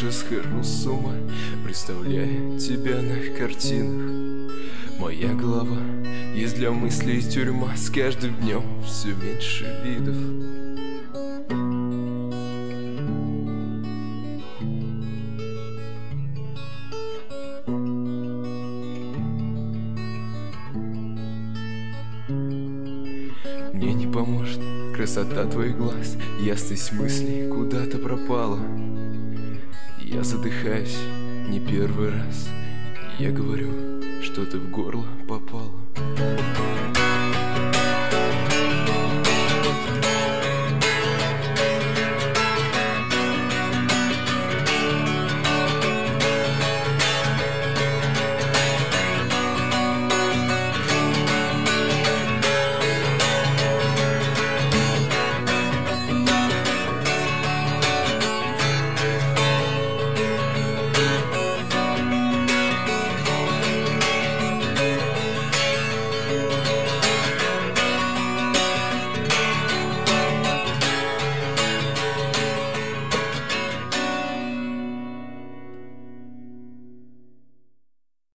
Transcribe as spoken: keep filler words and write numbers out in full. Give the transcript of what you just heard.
уже схожу с ума, представляя тебя на картинах. Моя голова есть для мыслей тюрьма, с каждым днем все меньше видов. Мне не поможет красота твоих глаз, ясность мыслей куда-то пропала. Я задыхаюсь не первый раз, я говорю, что ты в горло попала.